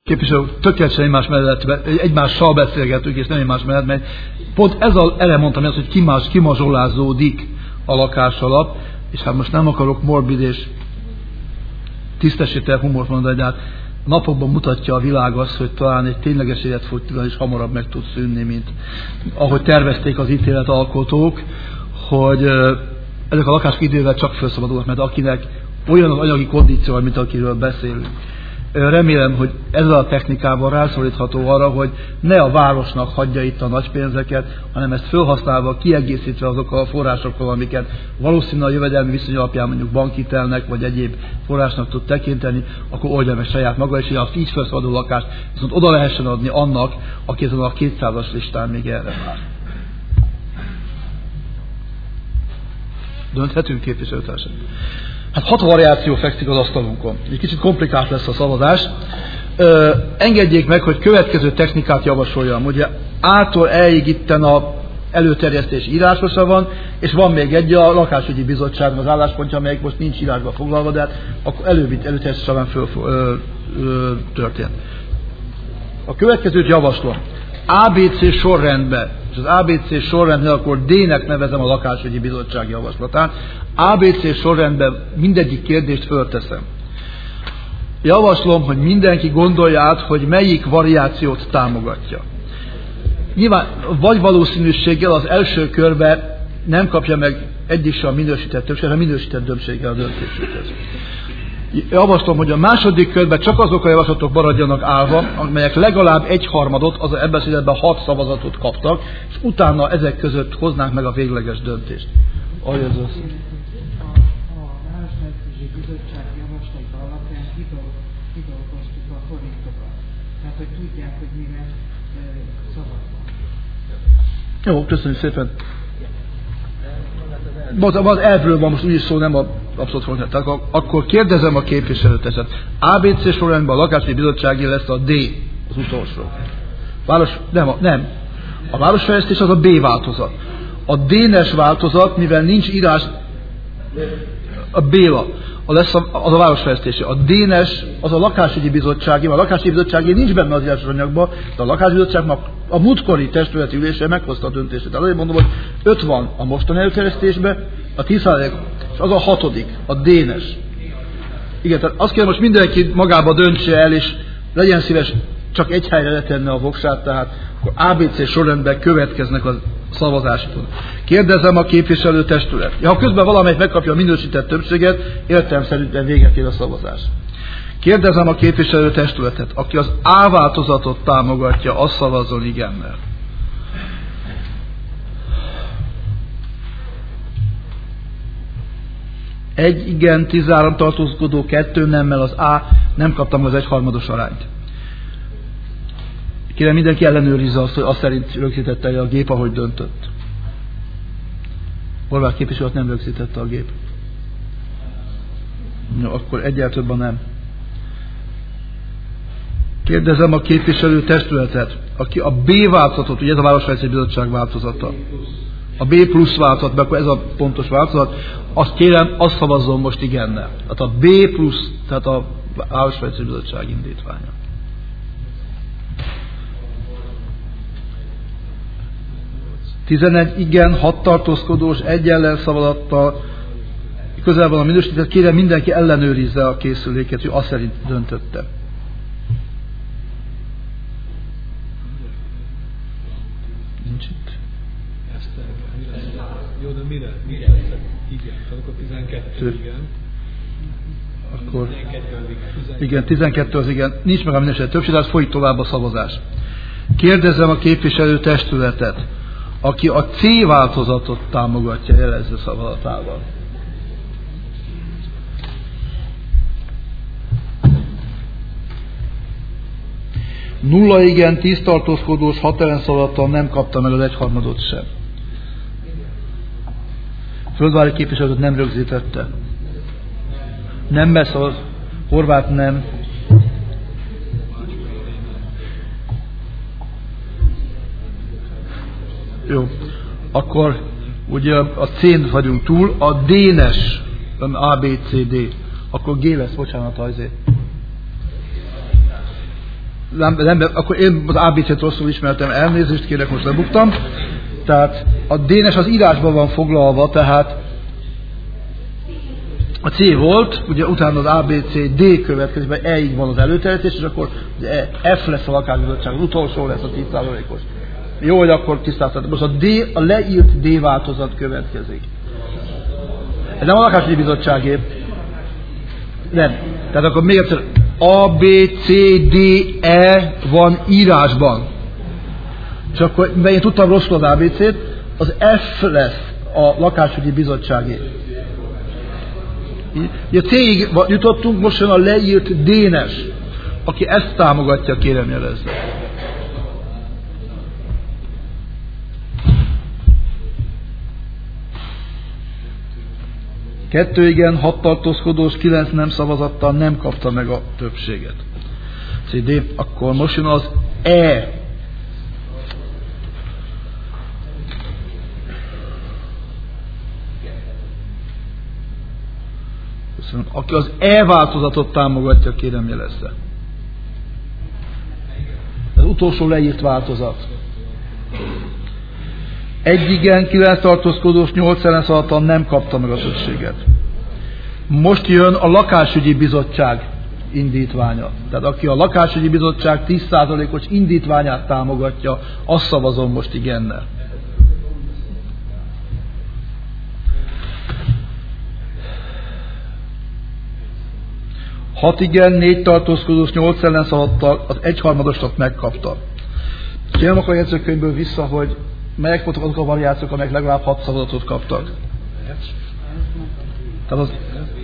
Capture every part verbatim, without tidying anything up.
képviselő tökéletesen egymás mellett, egymással beszélgetünk, és nem egymás mellett, mert pont ez a, erre mondtam azt, hogy kimás, kimazsolázódik a lakásalap, és hát most nem akarok morbid és tisztességtelen humort mondani, de hát napokban mutatja a világ azt, hogy talán egy tényleges életfogytiglás is hamarabb meg tud szűnni, mint ahogy tervezték az ítéletalkotók, hogy ezek a lakások idővel csak felszabadulnak, mert akinek olyan az anyagi kondíció, mint akiről beszélünk. Remélem, hogy ezzel a technikával rászorítható arra, hogy ne a városnak hagyja itt a nagy pénzeket, hanem ezt felhasználva, kiegészítve azokkal a forrásokkal, amiket valószínűleg a jövedelmi viszony alapján mondjuk bankhitelnek vagy egyéb forrásnak tud tekinteni, akkor oldja meg saját maga, és így, így felszabaduló lakást viszont oda lehessen adni annak, aki ezen a kétszázas listán még erre vár. Dönthetünk, képviselőtársak? Hát hat variáció fekszik az asztalunkon. Egy kicsit komplikált lesz a szavazás. Ö, engedjék meg, hogy következő technikát javasoljam. Ugye A-tól E-ig itten a előterjesztés írásosa van, és van még egy a lakásügyi bizottságnak az álláspontja, amelyik most nincs írásba foglalva, de hát akkor előbb előterjesztésben föl ö, ö, történt. A következőt javaslom. á bé cé sorrendben, és az á bé cé sorrendben akkor D-nek nevezem a lakásügyi bizottság javaslatán. á bé cé sorrendben mindegyik kérdést fölteszem. Javaslom, hogy mindenki gondolja át, hogy melyik variációt támogatja. Nyilván vagy valószínűséggel az első körben nem kapja meg egyik sem a minősített többséget, hanem minősített többséggel a döntésüket. Javaslom, hogy a második körben csak azok a javaslatok maradjanak állva, amelyek legalább egyharmadot, az ebben az esetben hat szavazatot kaptak, és utána ezek között hoznánk meg a végleges döntést. Ahogy ez az. A Városfejlesztési Bizottság javaslata alapján kidolgoztuk a forintokat. Tehát, hogy tudják, hogy mire szavaznak. Jó, köszönjük szépen. Az elvről van most úgyis szó, nem a abszolút forint. Tehát akkor kérdezem a képviselőtársakat. á bé cé sorrendben a lakásügyi bizottsági lesz a D, az utolsó. Város, nem, a, nem. A városfejlesztés az a B változat. A D-nes változat, mivel nincs írás, a Béla, az, lesz a, az a városfejlesztési. A D-nes az a lakásügyi bizottsági, a lakásügyi bizottsági nincs benne az írásos anyagban, de a lakásügyi bizottságnak a múltkori testületi ülésre meghozta a döntését. Tehát mondom, hogy öt van a mostani előterjesztésben, a tíz százalék, és az a hatodik, a D-nes. Igen, tehát azt kell most mindenki magába döntse el, és legyen szíves csak egy helyre letenne a voksát, tehát akkor á bé cé sorrendben következnek a szavazások. Kérdezem a képviselőtestület. Ja, ha közben valamelyik megkapja a minősített többséget, értelemszerűen véget ér a szavazás. Kérdezem a képviselőtestületet, aki az A változatot támogatja, az szavazzon igennel. Egy igen, tizenhárom tartózkodó, kettő nemmel, az A nem kaptam az egyharmados arányt. Kérem, mindenki ellenőrizze azt, hogy azt szerint rögzítette a gép, ahogy döntött. Horváth képviselőt nem rögzítette a gép. No, akkor egyel több a nem. Kérdezem a képviselő testületet, aki a B változatot, ugye ez a Városfejlesztési Bizottság változata. A B plusz változat, mert akkor ez a pontos változat, azt kérem, azt szavazzon most igennel. Tehát a B plusz, tehát a Városfejlesztési Bizottság indítványa. tizenegy igen, hat tartózkodós, egy ellenszavazattal, közel van a minősített, kérem mindenki ellenőrizze a készüléket, hogy azt szerint döntötte. Nincs itt. Jó, de mire? Mire? Igen, akkor tizenkettő igen. Akkor igen, tizenkettő az igen. Nincs meg a minősített többség, tehát folyik tovább a szavazás. Kérdezem a képviselő testületet, aki a C változatot támogatja, jelezze szavazatával. Nulla igen, tíz tartózkodós, hat ellenszavazattal nem kapta meg az egyharmadot sem. Földvári képviselőt nem rögzítette. Nem beszavaz. Horváth nem. Jó. Akkor ugye a C-n vagyunk túl, a D-nes, A, B, C, D. Akkor G lesz, bocsánat, azért. nem, nem, akkor én az á bé cét rosszul ismertem, elnézést kérek, most lebuktam. Tehát a D-nes az írásban van foglalva, tehát a C volt, ugye utána az á bé cé, D következik, mert E-ig van az előterjesztés, és akkor F lesz a lakásbizottság, az utolsó lesz a tíz százalékos. Jó, hogy akkor tisztáztatok. Most a D, a leírt D változat következik. Ez nem a lakásügyi bizottságé. Nem. Tehát akkor még egyszer A, B, C, D, E van írásban. És akkor, mert én tudtam rosszul az á bé cét, az F lesz a lakásügyi bizottságé. A C-ig jutottunk, most jön a leírt D-nes. Aki ezt támogatja, kérem jelezze. Kettő igen, hat tartózkodós, kilenc nem szavazattal nem kapta meg a többséget. cé dé, akkor most jön az E. Köszönöm. Aki az E változatot támogatja, kérem jelezze. Az utolsó leírt változat. Egy igen, kilenc tartózkodós, nyolc ellen szavazattal nem kapta meg a többséget. Most jön a lakásügyi bizottság indítványa. Tehát aki a lakásügyi bizottság tíz százalékos indítványát támogatja, azt szavazom most igennel. hat igen, négy tartózkodós, nyolc ellen szavazattal az egyharmadosat megkapta. Kérem akkor a jegyzőkönyvből vissza, hogy melyek voltak azok a variációk, amelyek legalább hat szavazatot kaptak. Tehát az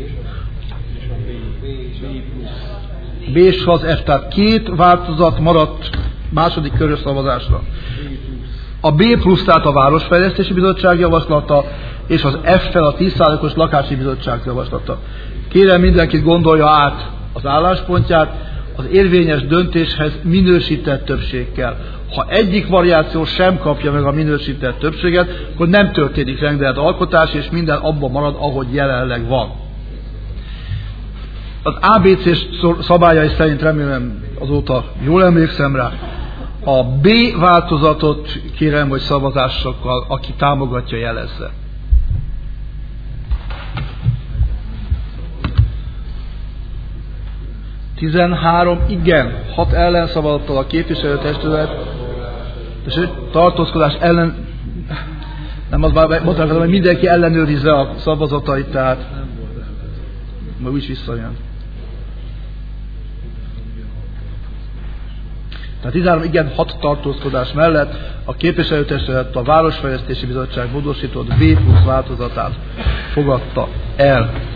B és az F, tehát két változat maradt második körös szavazásra. A B plusz, tehát a Városfejlesztési Bizottság javaslata, és az F-fel a tíz százalékos Lakási Bizottság javaslata. Kérem mindenkit gondolja át az álláspontját, az érvényes döntéshez minősített többség kell. Ha egyik variáció sem kapja meg a minősített többséget, akkor nem történik rendelet alkotás, és minden abban marad, ahogy jelenleg van. Az á bé cé szabályai szerint, remélem azóta jól emlékszem rá, a B változatot kérem, hogy szavazásokkal, aki támogatja, jelezze. tizenhárom igen, hat ellenszavazattal a képviselőtestület, és tartózkodás ellen, nem az már mondtam, hogy mindenki ellenőrizze a szavazatait, tehát majd úgy visszajön. Tehát tizenhárom igen, hat tartózkodás mellett a képviselőtestület a Városfejlesztési Bizottság módosított B plusz változatát fogadta el.